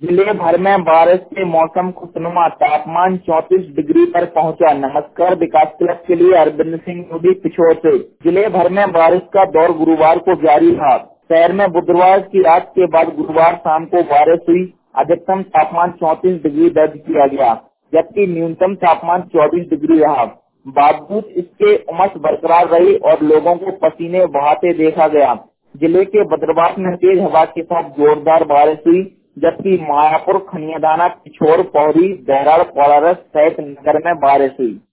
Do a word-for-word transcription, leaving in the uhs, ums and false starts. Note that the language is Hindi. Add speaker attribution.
Speaker 1: जिले भर में बारिश से मौसम खुशनुमा, तापमान चौंतीस डिग्री पर पहुंचा। नमस्कार विकास क्लब के लिए अरविंद सिंह मोदी पिछोर से। जिले भर में बारिश का दौर गुरुवार को जारी रहा। शहर में बुधवार की रात के बाद गुरुवार शाम को बारिश हुई। अधिकतम तापमान चौंतीस डिग्री दर्ज किया गया, जबकि न्यूनतम तापमान चौबीस डिग्री रहा। बावजूद इसके उमस बरकरार रही और लोगों को पसीने बहाते देखा गया। जिले के बद्रवास में तेज हवा के साथ जोरदार बारिश हुई, जबकि मायापुर, खनियादाना, पिछोर, पौड़ी, बहराड़, कोलारस सहित नगर में बारिश हुई।